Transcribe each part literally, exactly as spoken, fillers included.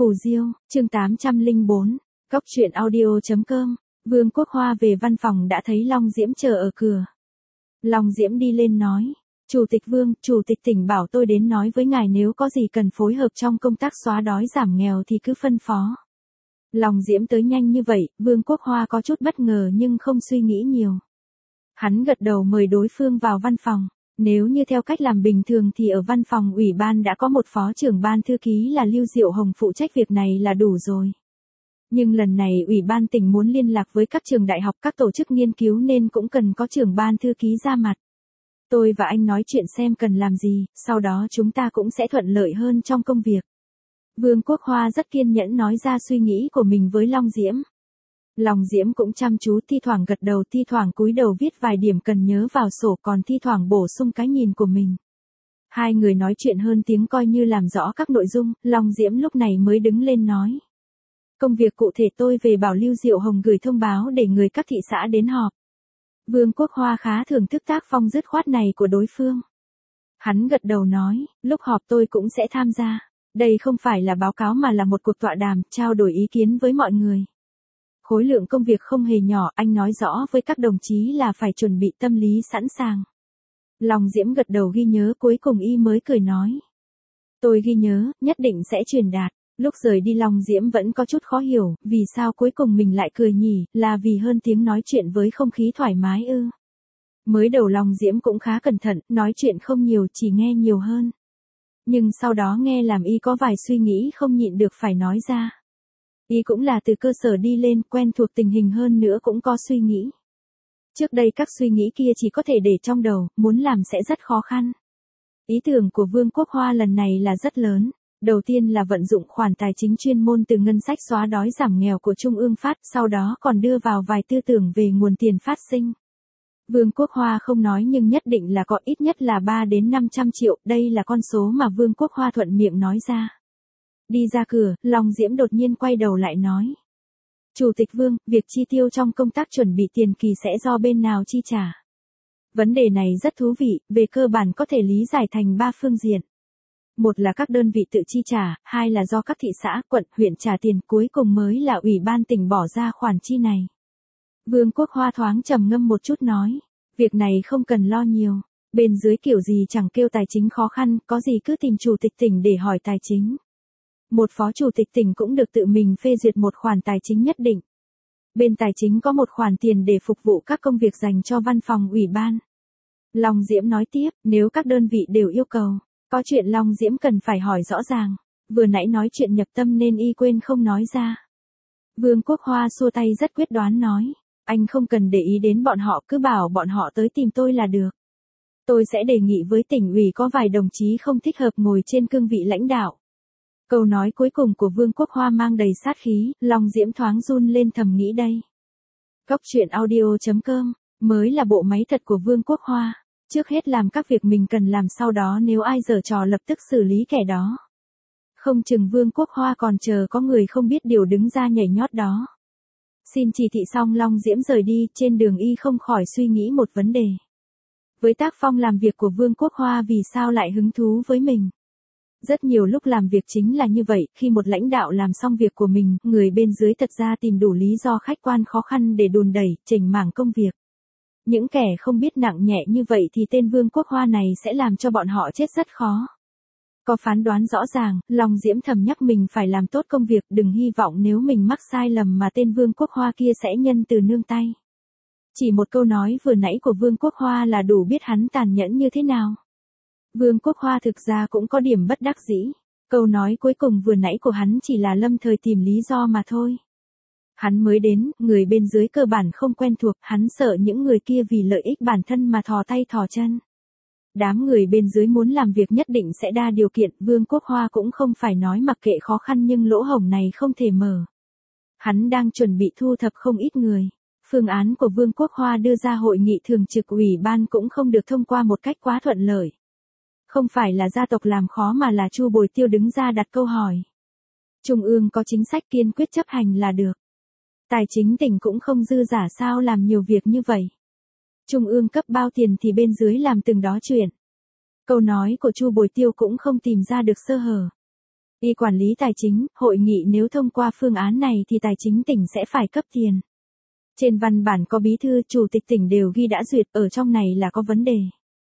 Phù Diêu, chương tám trăm lẻ bốn, Góc truyện audio chấm com, Vương Quốc Hoa về văn phòng đã thấy Long Diễm chờ ở cửa. Long Diễm đi lên nói, Chủ tịch Vương, Chủ tịch tỉnh bảo tôi đến nói với ngài nếu có gì cần phối hợp trong công tác xóa đói giảm nghèo thì cứ phân phó. Long Diễm tới nhanh như vậy, Vương Quốc Hoa có chút bất ngờ nhưng không suy nghĩ nhiều. Hắn gật đầu mời đối phương vào văn phòng. Nếu như theo cách làm bình thường thì ở văn phòng ủy ban đã có một phó trưởng ban thư ký là Lưu Diệu Hồng phụ trách việc này là đủ rồi. Nhưng lần này ủy ban tỉnh muốn liên lạc với các trường đại học, các tổ chức nghiên cứu nên cũng cần có trưởng ban thư ký ra mặt. Tôi và anh nói chuyện xem cần làm gì, sau đó chúng ta cũng sẽ thuận lợi hơn trong công việc. Vương Quốc Hoa rất kiên nhẫn nói ra suy nghĩ của mình với Long Diễm. Long Diễm cũng chăm chú, thi thoảng gật đầu, thi thoảng cúi đầu viết vài điểm cần nhớ vào sổ, còn thi thoảng bổ sung cái nhìn của mình. Hai người nói chuyện hơn tiếng coi như làm rõ các nội dung, Long Diễm lúc này mới đứng lên nói. Công việc cụ thể tôi về bảo Lưu Diệu Hồng gửi thông báo để người các thị xã đến họp. Vương Quốc Hoa khá thưởng thức tác phong dứt khoát này của đối phương. Hắn gật đầu nói, lúc họp tôi cũng sẽ tham gia. Đây không phải là báo cáo mà là một cuộc tọa đàm, trao đổi ý kiến với mọi người. Khối lượng công việc không hề nhỏ, anh nói rõ với các đồng chí là phải chuẩn bị tâm lý sẵn sàng. Long Diễm gật đầu ghi nhớ, cuối cùng y mới cười nói. Tôi ghi nhớ, nhất định sẽ truyền đạt. Lúc rời đi Long Diễm vẫn có chút khó hiểu, vì sao cuối cùng mình lại cười nhỉ, là vì hơn tiếng nói chuyện với không khí thoải mái ư. Mới đầu Long Diễm cũng khá cẩn thận, nói chuyện không nhiều, chỉ nghe nhiều hơn. Nhưng sau đó nghe làm y có vài suy nghĩ không nhịn được phải nói ra. Y cũng là từ cơ sở đi lên, quen thuộc tình hình hơn nữa cũng có suy nghĩ. Trước đây các suy nghĩ kia chỉ có thể để trong đầu, muốn làm sẽ rất khó khăn. Ý tưởng của Vương Quốc Hoa lần này là rất lớn. Đầu tiên là vận dụng khoản tài chính chuyên môn từ ngân sách xóa đói giảm nghèo của Trung ương phát, sau đó còn đưa vào vài tư tưởng về nguồn tiền phát sinh. Vương Quốc Hoa không nói nhưng nhất định là có ít nhất là ba đến năm trăm triệu, đây là con số mà Vương Quốc Hoa thuận miệng nói ra. Đi ra cửa, Long Diễm đột nhiên quay đầu lại nói. Chủ tịch Vương, việc chi tiêu trong công tác chuẩn bị tiền kỳ sẽ do bên nào chi trả? Vấn đề này rất thú vị, về cơ bản có thể lý giải thành ba phương diện. Một là các đơn vị tự chi trả, hai là do các thị xã, quận, huyện trả tiền, cuối cùng mới là ủy ban tỉnh bỏ ra khoản chi này. Vương Quốc Hoa thoáng trầm ngâm một chút nói, việc này không cần lo nhiều, bên dưới kiểu gì chẳng kêu tài chính khó khăn, có gì cứ tìm chủ tịch tỉnh để hỏi tài chính. Một phó chủ tịch tỉnh cũng được tự mình phê duyệt một khoản tài chính nhất định. Bên tài chính có một khoản tiền để phục vụ các công việc dành cho văn phòng ủy ban. Long Diễm nói tiếp, nếu các đơn vị đều yêu cầu, có chuyện Long Diễm cần phải hỏi rõ ràng, vừa nãy nói chuyện nhập tâm nên y quên không nói ra. Vương Quốc Hoa xua tay rất quyết đoán nói, anh không cần để ý đến bọn họ, cứ bảo bọn họ tới tìm tôi là được. Tôi sẽ đề nghị với tỉnh ủy có vài đồng chí không thích hợp ngồi trên cương vị lãnh đạo. Câu nói cuối cùng của Vương Quốc Hoa mang đầy sát khí, Long Diễm thoáng run lên thầm nghĩ đây. Góc truyện audio chấm com, mới là bộ máy thật của Vương Quốc Hoa. Trước hết làm các việc mình cần làm, sau đó nếu ai giở trò lập tức xử lý kẻ đó. Không chừng Vương Quốc Hoa còn chờ có người không biết điều đứng ra nhảy nhót đó. Xin chỉ thị xong Long Diễm rời đi, trên đường y không khỏi suy nghĩ một vấn đề. Với tác phong làm việc của Vương Quốc Hoa vì sao lại hứng thú với mình? Rất nhiều lúc làm việc chính là như vậy, khi một lãnh đạo làm xong việc của mình, người bên dưới thật ra tìm đủ lý do khách quan khó khăn để đùn đẩy, chỉnh mảng công việc. Những kẻ không biết nặng nhẹ như vậy thì tên Vương Quốc Hoa này sẽ làm cho bọn họ chết rất khó. Có phán đoán rõ ràng, Long Diễm thầm nhắc mình phải làm tốt công việc, đừng hy vọng nếu mình mắc sai lầm mà tên Vương Quốc Hoa kia sẽ nhân từ nương tay. Chỉ một câu nói vừa nãy của Vương Quốc Hoa là đủ biết hắn tàn nhẫn như thế nào. Vương Quốc Hoa thực ra cũng có điểm bất đắc dĩ. Câu nói cuối cùng vừa nãy của hắn chỉ là lâm thời tìm lý do mà thôi. Hắn mới đến, người bên dưới cơ bản không quen thuộc, hắn sợ những người kia vì lợi ích bản thân mà thò tay thò chân. Đám người bên dưới muốn làm việc nhất định sẽ đa điều kiện, Vương Quốc Hoa cũng không phải nói mặc kệ khó khăn nhưng lỗ hổng này không thể mở. Hắn đang chuẩn bị thu thập không ít người. Phương án của Vương Quốc Hoa đưa ra hội nghị thường trực ủy ban cũng không được thông qua một cách quá thuận lợi. Không phải là gia tộc làm khó mà là Chu Bồi Tiêu đứng ra đặt câu hỏi. Trung ương có chính sách kiên quyết chấp hành là được. Tài chính tỉnh cũng không dư giả sao làm nhiều việc như vậy. Trung ương cấp bao tiền thì bên dưới làm từng đó chuyện. Câu nói của Chu Bồi Tiêu cũng không tìm ra được sơ hở. Y quản lý tài chính, hội nghị nếu thông qua phương án này thì tài chính tỉnh sẽ phải cấp tiền. Trên văn bản có bí thư, chủ tịch tỉnh đều ghi đã duyệt, ở trong này là có vấn đề.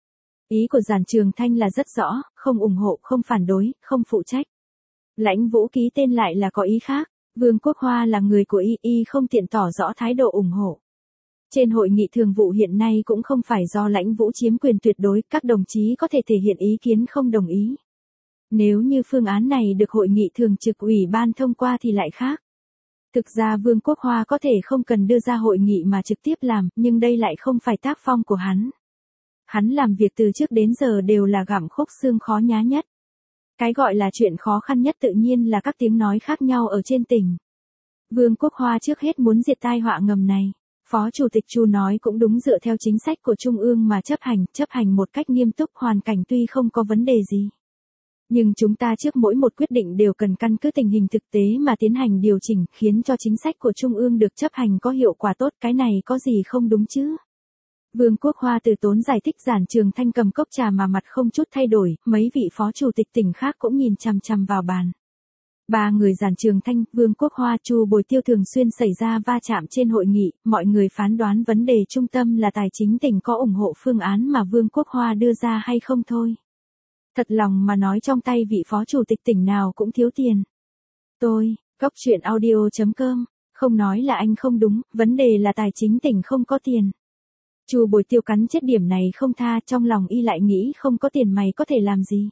Ý của Giản Trường Thanh là rất rõ, không ủng hộ, không phản đối, không phụ trách. Lãnh Vũ ký tên lại là có ý khác, Vương Quốc Hoa là người của y, y không tiện tỏ rõ thái độ ủng hộ. Trên hội nghị thường vụ hiện nay cũng không phải do Lãnh Vũ chiếm quyền tuyệt đối, các đồng chí có thể thể hiện ý kiến không đồng ý. Nếu như phương án này được hội nghị thường trực ủy ban thông qua thì lại khác. Thực ra Vương Quốc Hoa có thể không cần đưa ra hội nghị mà trực tiếp làm, nhưng đây lại không phải tác phong của hắn. Hắn làm việc từ trước đến giờ đều là gặm khúc xương khó nhá nhất. Cái gọi là chuyện khó khăn nhất tự nhiên là các tiếng nói khác nhau ở trên tỉnh. Vương Quốc Hoa trước hết muốn diệt tai họa ngầm này. Phó Chủ tịch Chu nói cũng đúng, dựa theo chính sách của Trung ương mà chấp hành, chấp hành một cách nghiêm túc, hoàn cảnh tuy không có vấn đề gì. Nhưng chúng ta trước mỗi một quyết định đều cần căn cứ tình hình thực tế mà tiến hành điều chỉnh, khiến cho chính sách của Trung ương được chấp hành có hiệu quả tốt, cái này có gì không đúng chứ? Vương Quốc Hoa từ tốn giải thích. Giản Trường Thanh cầm cốc trà mà mặt không chút thay đổi, mấy vị phó chủ tịch tỉnh khác cũng nhìn chằm chằm vào bàn. Ba người Giản Trường Thanh, Vương Quốc Hoa, Chu Bồi Tiêu thường xuyên xảy ra va chạm trên hội nghị, mọi người phán đoán vấn đề trung tâm là tài chính tỉnh có ủng hộ phương án mà Vương Quốc Hoa đưa ra hay không thôi. Thật lòng mà nói, trong tay vị phó chủ tịch tỉnh nào cũng thiếu tiền. Tôi, Góc Chuyện Audio chấm com, không nói là anh không đúng, vấn đề là tài chính tỉnh không có tiền. Chu Bồi Tiêu cắn chết điểm này không tha, trong lòng y lại nghĩ không có tiền mày có thể làm gì.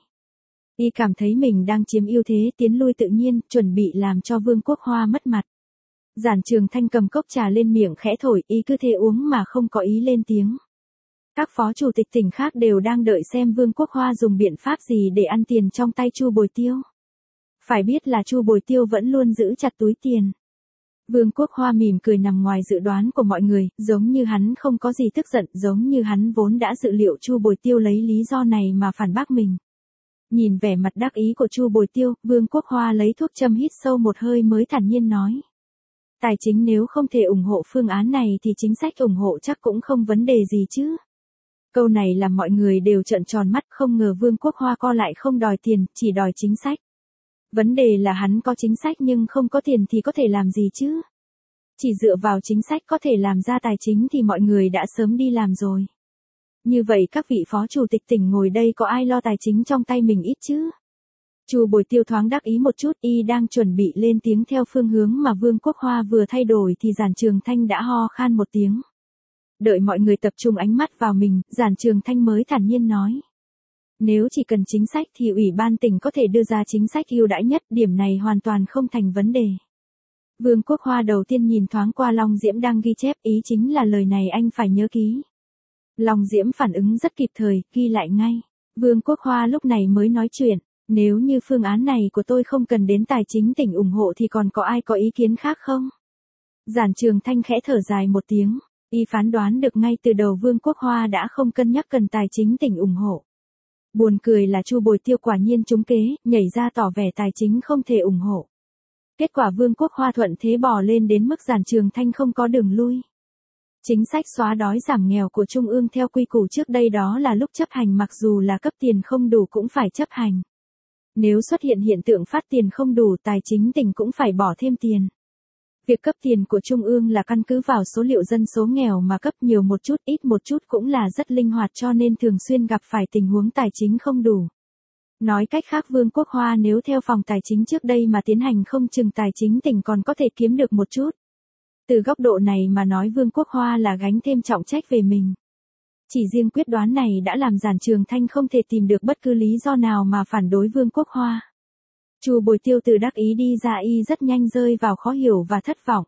Y cảm thấy mình đang chiếm ưu thế, tiến lui tự nhiên, chuẩn bị làm cho Vương Quốc Hoa mất mặt. Giản Trường Thanh cầm cốc trà lên miệng khẽ thổi, y cứ thế uống mà không có ý lên tiếng. Các phó chủ tịch tỉnh khác đều đang đợi xem Vương Quốc Hoa dùng biện pháp gì để ăn tiền trong tay Chu Bồi Tiêu. Phải biết là Chu Bồi Tiêu vẫn luôn giữ chặt túi tiền. Vương Quốc Hoa mỉm cười nằm ngoài dự đoán của mọi người, giống như hắn không có gì tức giận, giống như hắn vốn đã dự liệu Chu Bồi Tiêu lấy lý do này mà phản bác mình. Nhìn vẻ mặt đắc ý của Chu Bồi Tiêu, Vương Quốc Hoa lấy thuốc châm hít sâu một hơi mới thản nhiên nói. Tài chính nếu không thể ủng hộ phương án này thì chính sách ủng hộ chắc cũng không vấn đề gì chứ. Câu này làm mọi người đều trợn tròn mắt, không ngờ Vương Quốc Hoa co lại không đòi tiền, chỉ đòi chính sách. Vấn đề là hắn có chính sách nhưng không có tiền thì có thể làm gì chứ? Chỉ dựa vào chính sách có thể làm ra tài chính thì mọi người đã sớm đi làm rồi. Như vậy các vị phó chủ tịch tỉnh ngồi đây có ai lo tài chính trong tay mình ít chứ? Chu Bồi Tiêu thoáng đắc ý một chút, y đang chuẩn bị lên tiếng theo phương hướng mà Vương Quốc Hoa vừa thay đổi thì Giản Trường Thanh đã ho khan một tiếng. Đợi mọi người tập trung ánh mắt vào mình, Giản Trường Thanh mới thản nhiên nói. Nếu chỉ cần chính sách thì Ủy ban tỉnh có thể đưa ra chính sách ưu đãi nhất, điểm này hoàn toàn không thành vấn đề. Vương Quốc Hoa đầu tiên nhìn thoáng qua Long Diễm đang ghi chép, ý chính là lời này anh phải nhớ ký. Long Diễm phản ứng rất kịp thời, ghi lại ngay. Vương Quốc Hoa lúc này mới nói chuyện, nếu như phương án này của tôi không cần đến tài chính tỉnh ủng hộ thì còn có ai có ý kiến khác không? Giản Trường Thanh khẽ thở dài một tiếng, y phán đoán được ngay từ đầu Vương Quốc Hoa đã không cân nhắc cần tài chính tỉnh ủng hộ. Buồn cười là Chu Bồi Tiêu quả nhiên trúng kế, nhảy ra tỏ vẻ tài chính không thể ủng hộ. Kết quả Vương Quốc Hoa thuận thế bò lên đến mức Giản Trường Thanh không có đường lui. Chính sách xóa đói giảm nghèo của Trung ương theo quy củ trước đây đó là lúc chấp hành, mặc dù là cấp tiền không đủ cũng phải chấp hành. Nếu xuất hiện hiện tượng phát tiền không đủ, tài chính tỉnh cũng phải bỏ thêm tiền. Việc cấp tiền của Trung ương là căn cứ vào số liệu dân số nghèo mà cấp nhiều một chút ít một chút cũng là rất linh hoạt, cho nên thường xuyên gặp phải tình huống tài chính không đủ. Nói cách khác, Vương Quốc Hoa nếu theo phòng tài chính trước đây mà tiến hành không chừng tài chính tỉnh còn có thể kiếm được một chút. Từ góc độ này mà nói Vương Quốc Hoa là gánh thêm trọng trách về mình. Chỉ riêng quyết đoán này đã làm Giản Trường Thanh không thể tìm được bất cứ lý do nào mà phản đối Vương Quốc Hoa. Chu Bồi Tiêu từ đắc ý đi ra, y rất nhanh rơi vào khó hiểu và thất vọng.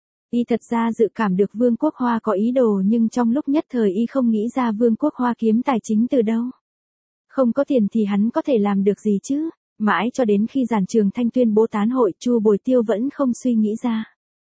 Y thật ra dự cảm được Vương Quốc Hoa có ý đồ, nhưng trong lúc nhất thời y không nghĩ ra Vương Quốc Hoa kiếm tài chính từ đâu. Không có tiền thì hắn có thể làm được gì chứ? Mãi cho đến khi Giản Trường Thanh tuyên bố tán hội, Chu Bồi Tiêu vẫn không suy nghĩ ra.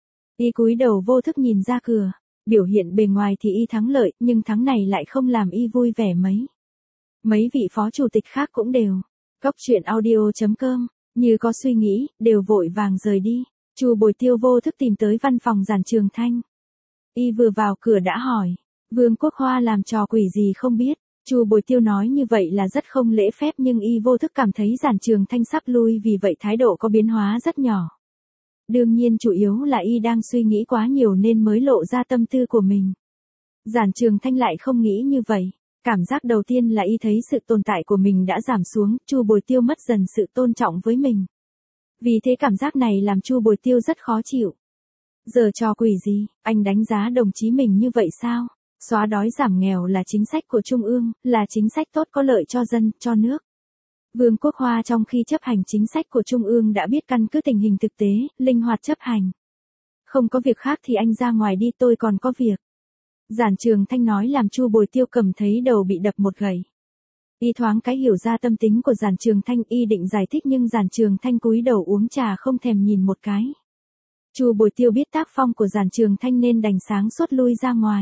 Y cúi đầu vô thức nhìn ra cửa, biểu hiện bề ngoài thì y thắng lợi, nhưng thắng này lại không làm y vui vẻ mấy. Mấy vị phó chủ tịch khác cũng đều. Góc Chuyện Audio chấm com, như có suy nghĩ, đều vội vàng rời đi. Chu Bồi Tiêu vô thức tìm tới văn phòng Giản Trường Thanh. Y vừa vào cửa đã hỏi, Vương Quốc Hoa làm trò quỷ gì không biết. Chu Bồi Tiêu nói như vậy là rất không lễ phép nhưng y vô thức cảm thấy Giản Trường Thanh sắp lui vì vậy thái độ có biến hóa rất nhỏ. Đương nhiên chủ yếu là y đang suy nghĩ quá nhiều nên mới lộ ra tâm tư của mình. Giản Trường Thanh lại không nghĩ như vậy. Cảm giác đầu tiên là y thấy sự tồn tại của mình đã giảm xuống, Chu Bồi Tiêu mất dần sự tôn trọng với mình. Vì thế cảm giác này làm Chu Bồi Tiêu rất khó chịu. Giờ trò quỷ gì, anh đánh giá đồng chí mình như vậy sao? Xóa đói giảm nghèo là chính sách của Trung ương, là chính sách tốt có lợi cho dân, cho nước. Vương Quốc Hoa trong khi chấp hành chính sách của Trung ương đã biết căn cứ tình hình thực tế, linh hoạt chấp hành. Không có việc khác thì anh ra ngoài đi, tôi còn có việc. Giản Trường Thanh nói làm Chu Bồi Tiêu cầm thấy đầu bị đập một gậy. Y thoáng cái hiểu ra tâm tính của Giản Trường Thanh, y định giải thích nhưng Giản Trường Thanh cúi đầu uống trà không thèm nhìn một cái. Chu Bồi Tiêu biết tác phong của Giản Trường Thanh nên đành sáng suốt lui ra ngoài.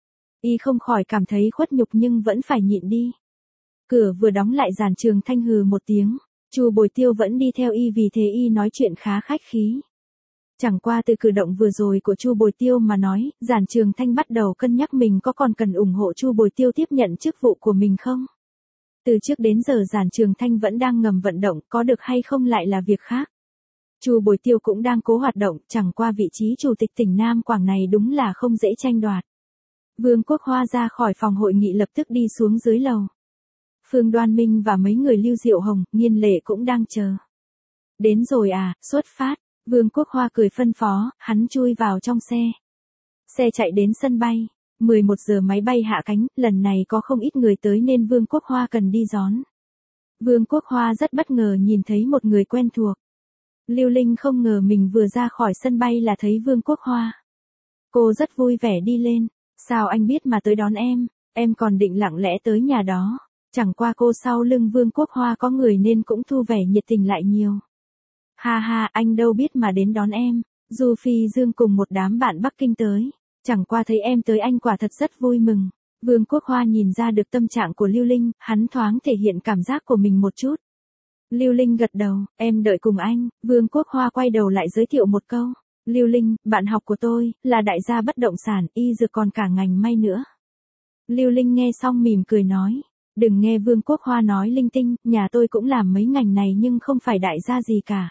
Y không khỏi cảm thấy khuất nhục nhưng vẫn phải nhịn đi. Cửa vừa đóng lại Giản Trường Thanh hừ một tiếng. Chu Bồi Tiêu vẫn đi theo y vì thế y nói chuyện khá khách khí. Chẳng qua từ cử động vừa rồi của Chu Bồi Tiêu mà nói, Giản Trường Thanh bắt đầu cân nhắc mình có còn cần ủng hộ Chu Bồi Tiêu tiếp nhận chức vụ của mình không. Từ trước đến giờ Giản Trường Thanh vẫn đang ngầm vận động, có được hay không lại là việc khác. Chu Bồi Tiêu cũng đang cố hoạt động, chẳng qua vị trí chủ tịch tỉnh Nam Quảng này đúng là không dễ tranh đoạt. Vương Quốc Hoa ra khỏi phòng hội nghị lập tức đi xuống dưới lầu. Phương Đoan Minh và mấy người Lưu Diệu Hồng, Nghiên Lệ cũng đang chờ. Đến rồi à, xuất phát. Vương Quốc Hoa cười phân phó, hắn chui vào trong xe. Xe chạy đến sân bay. mười một giờ máy bay hạ cánh, lần này có không ít người tới nên Vương Quốc Hoa cần đi đón. Vương Quốc Hoa rất bất ngờ nhìn thấy một người quen thuộc. Lưu Linh không ngờ mình vừa ra khỏi sân bay là thấy Vương Quốc Hoa. Cô rất vui vẻ đi lên. Sao anh biết mà tới đón em, em còn định lặng lẽ tới nhà đó. Chẳng qua cô sau lưng Vương Quốc Hoa có người nên cũng thu vẻ nhiệt tình lại nhiều. Ha ha, anh đâu biết mà đến đón em. Du Phi Dương cùng một đám bạn Bắc Kinh tới. Chẳng qua thấy em tới anh quả thật rất vui mừng. Vương Quốc Hoa nhìn ra được tâm trạng của Lưu Linh, hắn thoáng thể hiện cảm giác của mình một chút. Lưu Linh gật đầu, em đợi cùng anh. Vương Quốc Hoa quay đầu lại giới thiệu một câu. Lưu Linh, bạn học của tôi, là đại gia bất động sản, y dược còn cả ngành may nữa. Lưu Linh nghe xong mỉm cười nói. Đừng nghe Vương Quốc Hoa nói linh tinh, nhà tôi cũng làm mấy ngành này nhưng không phải đại gia gì cả.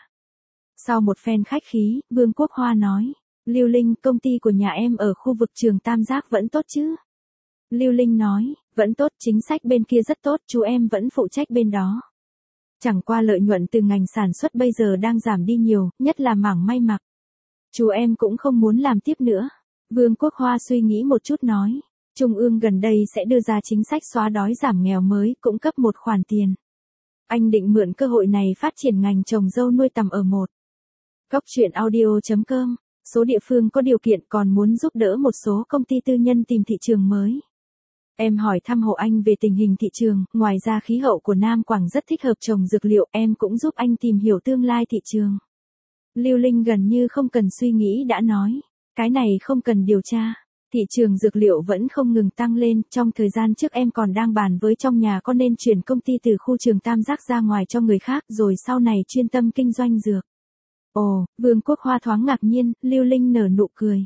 Sau một phen khách khí, Vương Quốc Hoa nói. Lưu Linh, công ty của nhà em ở khu vực Trường Tam Giác vẫn tốt chứ? Lưu Linh nói, vẫn tốt, chính sách bên kia rất tốt, chú em vẫn phụ trách bên đó. Chẳng qua lợi nhuận từ ngành sản xuất bây giờ đang giảm đi nhiều, nhất là mảng may mặc. Chú em cũng không muốn làm tiếp nữa. Vương Quốc Hoa suy nghĩ một chút nói. Trung ương gần đây sẽ đưa ra chính sách xóa đói giảm nghèo mới, cũng cấp một khoản tiền. Anh định mượn cơ hội này phát triển ngành trồng dâu nuôi tầm ở một. Góc truyện audio chấm com. Số địa phương có điều kiện còn muốn giúp đỡ một số công ty tư nhân tìm thị trường mới. Em hỏi thăm hộ anh về tình hình thị trường, ngoài ra khí hậu của Nam Quảng rất thích hợp trồng dược liệu, em cũng giúp anh tìm hiểu tương lai thị trường. Lưu Linh gần như không cần suy nghĩ đã nói, cái này không cần điều tra. Thị trường dược liệu vẫn không ngừng tăng lên, trong thời gian trước em còn đang bàn với trong nhà có nên chuyển công ty từ khu Trường Tam Giác ra ngoài cho người khác rồi sau này chuyên tâm kinh doanh dược. Ồ, Vương Quốc Hoa thoáng ngạc nhiên, Lưu Linh nở nụ cười.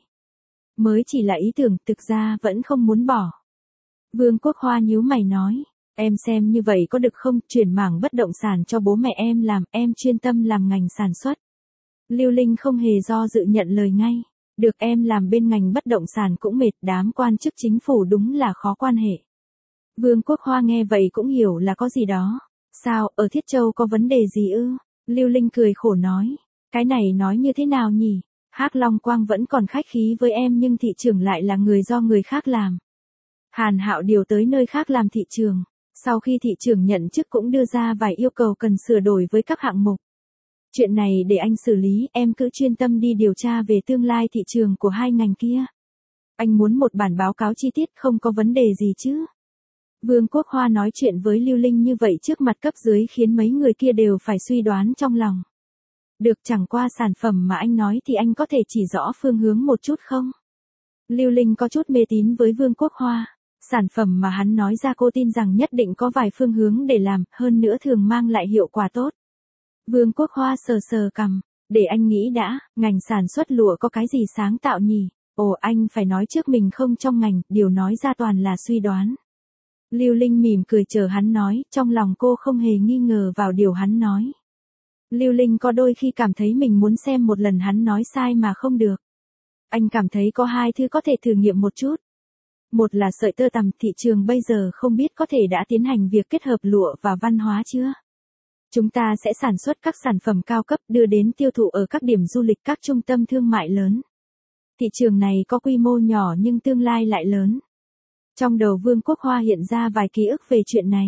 Mới chỉ là ý tưởng, thực ra vẫn không muốn bỏ. Vương Quốc Hoa nhíu mày nói, em xem như vậy có được không, chuyển mảng bất động sản cho bố mẹ em làm, em chuyên tâm làm ngành sản xuất. Lưu Linh không hề do dự nhận lời ngay. Được, em làm bên ngành bất động sản cũng mệt, đám quan chức chính phủ đúng là khó quan hệ. Vương Quốc Hoa nghe vậy cũng hiểu là có gì đó. Sao, ở Thiết Châu có vấn đề gì ư? Lưu Linh cười khổ nói. Cái này nói như thế nào nhỉ? Hắc Long Quang vẫn còn khách khí với em nhưng thị trưởng lại là người do người khác làm. Hàn Hạo điều tới nơi khác làm thị trường. Sau khi thị trưởng nhận chức cũng đưa ra vài yêu cầu cần sửa đổi với các hạng mục. Chuyện này để anh xử lý, em cứ chuyên tâm đi điều tra về tương lai thị trường của hai ngành kia. Anh muốn một bản báo cáo chi tiết, không có vấn đề gì chứ? Vương Quốc Hoa nói chuyện với Lưu Linh như vậy trước mặt cấp dưới khiến mấy người kia đều phải suy đoán trong lòng. Được, chẳng qua sản phẩm mà anh nói thì anh có thể chỉ rõ phương hướng một chút không? Lưu Linh có chút mê tín với Vương Quốc Hoa. Sản phẩm mà hắn nói ra cô tin rằng nhất định có vài phương hướng để làm, hơn nữa thường mang lại hiệu quả tốt. Vương Quốc Hoa sờ sờ cằm, để anh nghĩ đã, ngành sản xuất lụa có cái gì sáng tạo nhỉ? Ồ, anh phải nói trước mình không trong ngành, điều nói ra toàn là suy đoán. Lưu Linh mỉm cười chờ hắn nói, trong lòng cô không hề nghi ngờ vào điều hắn nói. Lưu Linh có đôi khi cảm thấy mình muốn xem một lần hắn nói sai mà không được. Anh cảm thấy có hai thứ có thể thử nghiệm một chút. Một là sợi tơ tằm, thị trường bây giờ không biết có thể đã tiến hành việc kết hợp lụa và văn hóa chưa? Chúng ta sẽ sản xuất các sản phẩm cao cấp đưa đến tiêu thụ ở các điểm du lịch, các trung tâm thương mại lớn. Thị trường này có quy mô nhỏ nhưng tương lai lại lớn. Trong đầu Vương Quốc Hoa hiện ra vài ký ức về chuyện này.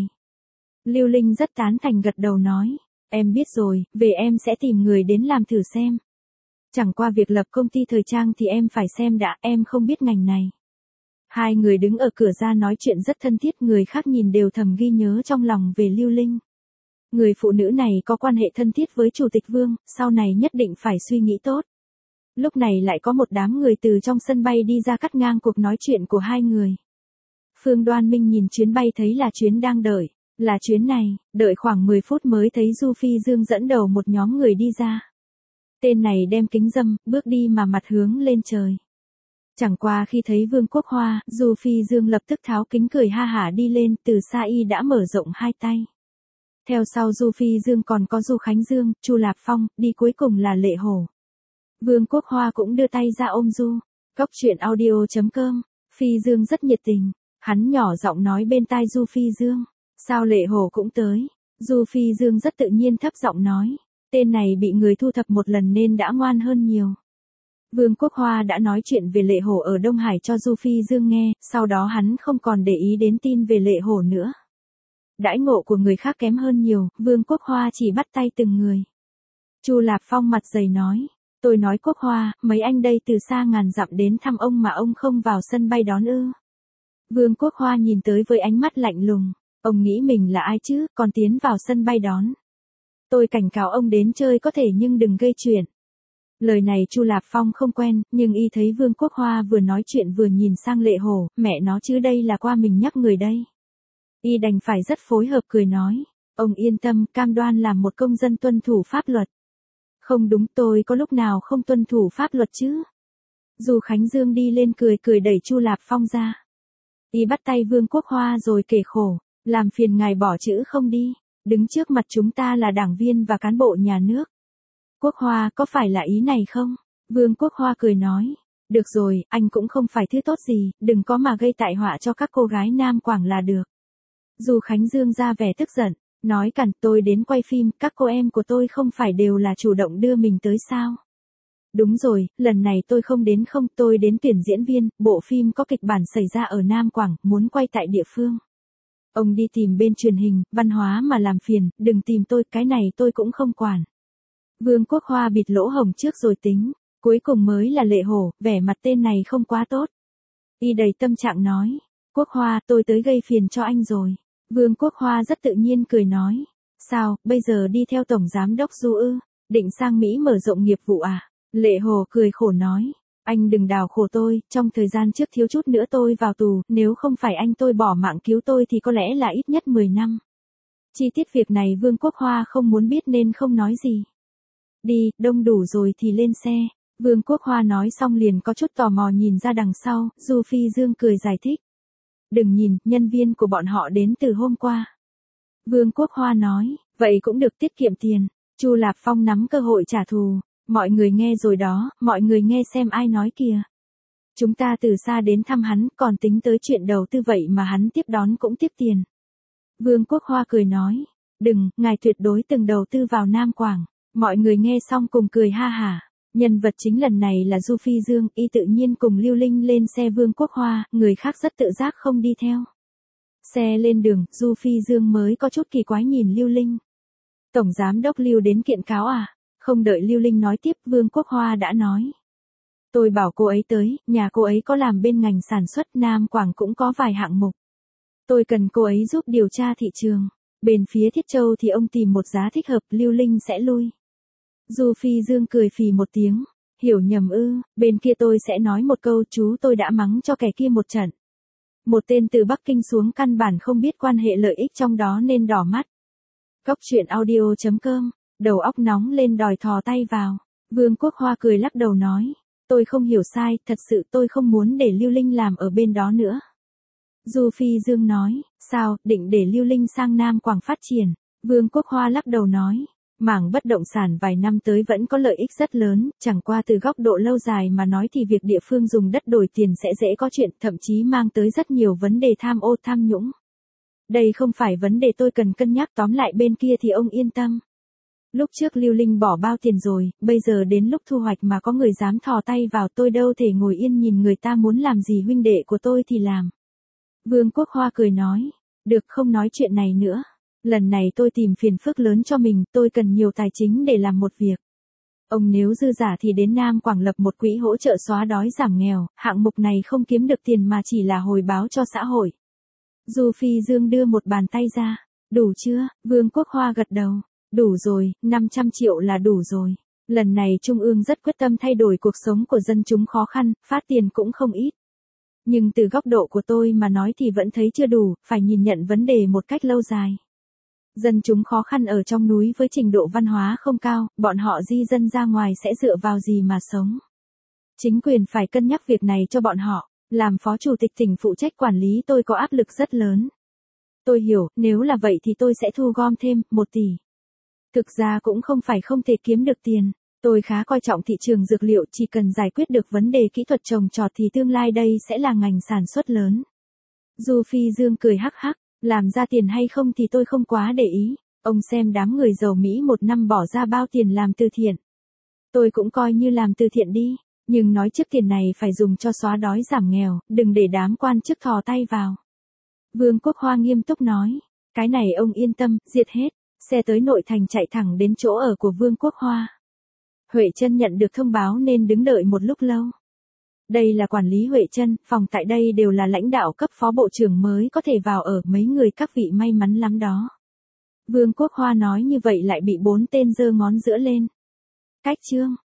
Lưu Linh rất tán thành gật đầu nói, em biết rồi, về em sẽ tìm người đến làm thử xem. Chẳng qua việc lập công ty thời trang thì em phải xem đã, em không biết ngành này. Hai người đứng ở cửa ra nói chuyện rất thân thiết, người khác nhìn đều thầm ghi nhớ trong lòng về Lưu Linh. Người phụ nữ này có quan hệ thân thiết với Chủ tịch Vương, sau này nhất định phải suy nghĩ tốt. Lúc này lại có một đám người từ trong sân bay đi ra cắt ngang cuộc nói chuyện của hai người. Phương Đoan Minh nhìn chuyến bay thấy là chuyến đang đợi, là chuyến này, đợi khoảng mười phút mới thấy Du Phi Dương dẫn đầu một nhóm người đi ra. Tên này đem kính râm, bước đi mà mặt hướng lên trời. Chẳng qua khi thấy Vương Quốc Hoa, Du Phi Dương lập tức tháo kính cười ha hả đi lên, từ xa y đã mở rộng hai tay. Theo sau Du Phi Dương còn có Du Khánh Dương, Chu Lạp Phong, đi cuối cùng là Lệ Hổ. Vương Quốc Hoa cũng đưa tay ra ôm Du. Cốc truyện audio chấm com, Phi Dương rất nhiệt tình, hắn nhỏ giọng nói bên tai Du Phi Dương, sao Lệ Hổ cũng tới. Du Phi Dương rất tự nhiên thấp giọng nói, tên này bị người thu thập một lần nên đã ngoan hơn nhiều. Vương Quốc Hoa đã nói chuyện về Lệ Hổ ở Đông Hải cho Du Phi Dương nghe, sau đó hắn không còn để ý đến tin về Lệ Hổ nữa. Đãi ngộ của người khác kém hơn nhiều, Vương Quốc Hoa chỉ bắt tay từng người. Chu Lạp Phong mặt dày nói, tôi nói Quốc Hoa, mấy anh đây từ xa ngàn dặm đến thăm ông mà ông không vào sân bay đón ư. Vương Quốc Hoa nhìn tới với ánh mắt lạnh lùng, ông nghĩ mình là ai chứ, còn tiến vào sân bay đón. Tôi cảnh cáo ông đến chơi có thể nhưng đừng gây chuyện. Lời này Chu Lạp Phong không quen, nhưng y thấy Vương Quốc Hoa vừa nói chuyện vừa nhìn sang Lệ Hổ, mẹ nó chứ đây là qua mình nhắc người đây. Y đành phải rất phối hợp cười nói, ông yên tâm, cam đoan làm một công dân tuân thủ pháp luật. Không đúng, tôi có lúc nào không tuân thủ pháp luật chứ? Du Khánh Dương đi lên cười cười đẩy Chu Lạp Phong ra. Y bắt tay Vương Quốc Hoa rồi kể khổ, làm phiền ngài bỏ chữ không đi, đứng trước mặt chúng ta là đảng viên và cán bộ nhà nước. Quốc Hoa, có phải là ý này không? Vương Quốc Hoa cười nói, được rồi, anh cũng không phải thứ tốt gì, đừng có mà gây tai họa cho các cô gái Nam Quảng là được. Du Khánh Dương ra vẻ tức giận, nói cản, tôi đến quay phim, các cô em của tôi không phải đều là chủ động đưa mình tới sao? Đúng rồi, lần này tôi không đến không, tôi đến tuyển diễn viên, bộ phim có kịch bản xảy ra ở Nam Quảng, muốn quay tại địa phương. Ông đi tìm bên truyền hình, văn hóa mà làm phiền, đừng tìm tôi, cái này tôi cũng không quản. Vương Quốc Hoa bịt lỗ hổng trước rồi tính, cuối cùng mới là Lệ Hổ, vẻ mặt tên này không quá tốt. Y đầy tâm trạng nói, Quốc Hoa, tôi tới gây phiền cho anh rồi. Vương Quốc Hoa rất tự nhiên cười nói, sao, bây giờ đi theo Tổng Giám đốc Du ư, định sang Mỹ mở rộng nghiệp vụ à? Lệ Hổ cười khổ nói, anh đừng đào khổ tôi, trong thời gian trước thiếu chút nữa tôi vào tù, nếu không phải anh tôi bỏ mạng cứu tôi thì có lẽ là ít nhất mười năm. Chi tiết việc này Vương Quốc Hoa không muốn biết nên không nói gì. Đi, đông đủ rồi thì lên xe. Vương Quốc Hoa nói xong liền có chút tò mò nhìn ra đằng sau, Du Phi Dương cười giải thích. Đừng nhìn, nhân viên của bọn họ đến từ hôm qua. Vương Quốc Hoa nói, vậy cũng được tiết kiệm tiền. Chu Lạp Phong nắm cơ hội trả thù. Mọi người nghe rồi đó, mọi người nghe xem ai nói kìa. Chúng ta từ xa đến thăm hắn, còn tính tới chuyện đầu tư vậy mà hắn tiếp đón cũng tiếp tiền. Vương Quốc Hoa cười nói, đừng, ngài tuyệt đối từng đầu tư vào Nam Quảng. Mọi người nghe xong cùng cười ha hả. Nhân vật chính lần này là Du Phi Dương, y tự nhiên cùng Lưu Linh lên xe Vương Quốc Hoa, người khác rất tự giác không đi theo. Xe lên đường, Du Phi Dương mới có chút kỳ quái nhìn Lưu Linh. Tổng Giám đốc Lưu đến kiện cáo à? Không đợi Lưu Linh nói tiếp, Vương Quốc Hoa đã nói. Tôi bảo cô ấy tới, nhà cô ấy có làm bên ngành sản xuất, Nam Quảng cũng có vài hạng mục. Tôi cần cô ấy giúp điều tra thị trường. Bên phía Thiết Châu thì ông tìm một giá thích hợp, Lưu Linh sẽ lui. Du Phi Dương cười phì một tiếng, hiểu nhầm ư, bên kia tôi sẽ nói một câu, chú tôi đã mắng cho kẻ kia một trận. Một tên từ Bắc Kinh xuống căn bản không biết quan hệ lợi ích trong đó nên đỏ mắt. Cốc truyện audio chấm com, đầu óc nóng lên đòi thò tay vào. Vương Quốc Hoa cười lắc đầu nói, tôi không hiểu sai, thật sự tôi không muốn để Lưu Linh làm ở bên đó nữa. Du Phi Dương nói, Sao, định để Lưu Linh sang Nam Quảng phát triển? Vương Quốc Hoa lắc đầu nói. Mảng bất động sản vài năm tới vẫn có lợi ích rất lớn, chẳng qua từ góc độ lâu dài mà nói thì việc địa phương dùng đất đổi tiền sẽ dễ có chuyện, thậm chí mang tới rất nhiều vấn đề tham ô tham nhũng. Đây không phải vấn đề tôi cần cân nhắc, tóm lại bên kia thì ông yên tâm. Lúc trước Lưu Linh bỏ bao tiền rồi, bây giờ đến lúc thu hoạch mà có người dám thò tay vào, tôi đâu thể ngồi yên nhìn người ta muốn làm gì huynh đệ của tôi thì làm. Vương Quốc Hoa cười nói, được, không nói chuyện này nữa. Lần này tôi tìm phiền phức lớn cho mình, tôi cần nhiều tài chính để làm một việc. Ông nếu dư giả thì đến Nam Quảng lập một quỹ hỗ trợ xóa đói giảm nghèo, hạng mục này không kiếm được tiền mà chỉ là hồi báo cho xã hội. Du Phi Dương đưa một bàn tay ra, đủ chưa? Vương Quốc Hoa gật đầu, đủ rồi, năm trăm triệu là đủ rồi. Lần này Trung ương rất quyết tâm thay đổi cuộc sống của dân chúng khó khăn, phát tiền cũng không ít. Nhưng từ góc độ của tôi mà nói thì vẫn thấy chưa đủ, phải nhìn nhận vấn đề một cách lâu dài. Dân chúng khó khăn ở trong núi với trình độ văn hóa không cao, bọn họ di dân ra ngoài sẽ dựa vào gì mà sống. Chính quyền phải cân nhắc việc này cho bọn họ, làm phó chủ tịch tỉnh phụ trách quản lý tôi có áp lực rất lớn. Tôi hiểu, nếu là vậy thì tôi sẽ thu gom thêm, một tỷ. Thực ra cũng không phải không thể kiếm được tiền, tôi khá coi trọng thị trường dược liệu, chỉ cần giải quyết được vấn đề kỹ thuật trồng trọt thì tương lai đây sẽ là ngành sản xuất lớn. Du Phi Dương cười hắc hắc. Làm ra tiền hay không thì tôi không quá để ý, ông xem đám người giàu Mỹ một năm bỏ ra bao tiền làm từ thiện. Tôi cũng coi như làm từ thiện đi, nhưng nói trước tiền này phải dùng cho xóa đói giảm nghèo, đừng để đám quan chức thò tay vào. Vương Quốc Hoa nghiêm túc nói, cái này ông yên tâm, diệt hết. Xe tới nội thành chạy thẳng đến chỗ ở của Vương Quốc Hoa. Huệ Trân nhận được thông báo nên đứng đợi một lúc lâu. Đây là quản lý Huệ Trân, phòng tại đây đều là lãnh đạo cấp phó bộ trưởng mới có thể vào ở, mấy người các vị may mắn lắm đó. Vương Quốc Hoa nói như vậy lại bị bốn tên giơ ngón giữa lên. Cách chương.